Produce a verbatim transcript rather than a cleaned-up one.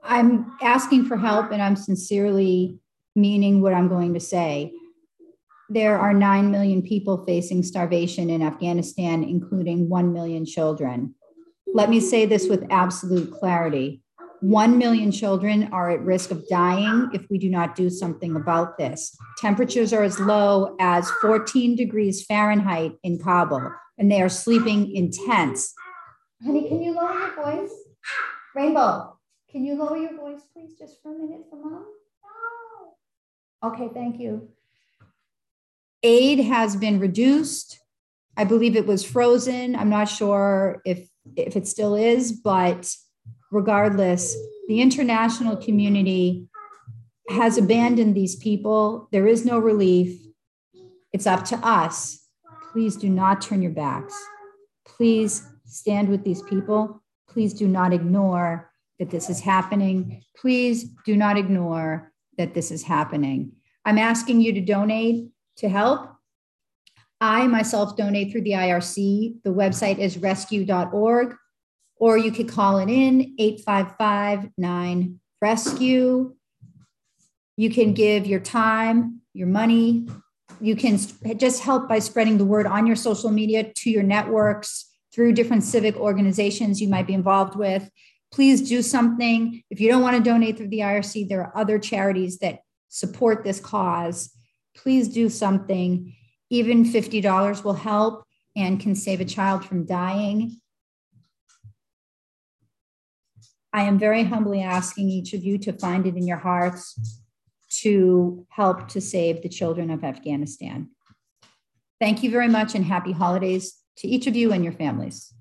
I'm asking for help, and I'm sincerely meaning what I'm going to say. There are nine million people facing starvation in Afghanistan, including one million children. Let me say this with absolute clarity. one million children are at risk of dying if we do not do something about this. Temperatures are as low as fourteen degrees Fahrenheit in Kabul, and they are sleeping in tents. Honey, can you lower your voice? Rainbow, can you lower your voice, please, just for a minute for mom? Okay, thank you. Aid has been reduced. I believe it was frozen. I'm not sure if, if it still is, but regardless, the international community has abandoned these people. There is no relief. It's up to us. Please do not turn your backs. Please stand with these people. Please do not ignore that this is happening. Please do not ignore that this is happening. I'm asking you to donate to help. I myself donate through the I R C. The website is rescue dot org, or you could call it in eight five five nine rescue. You can give your time, your money. You can just help by spreading the word on your social media, to your networks, through different civic organizations you might be involved with. Please do something. If you don't want to donate through the I R C, there are other charities that support this cause. Please do something. Even fifty dollars will help and can save a child from dying. I am very humbly asking each of you to find it in your hearts to help to save the children of Afghanistan. Thank you very much, and happy holidays to each of you and your families.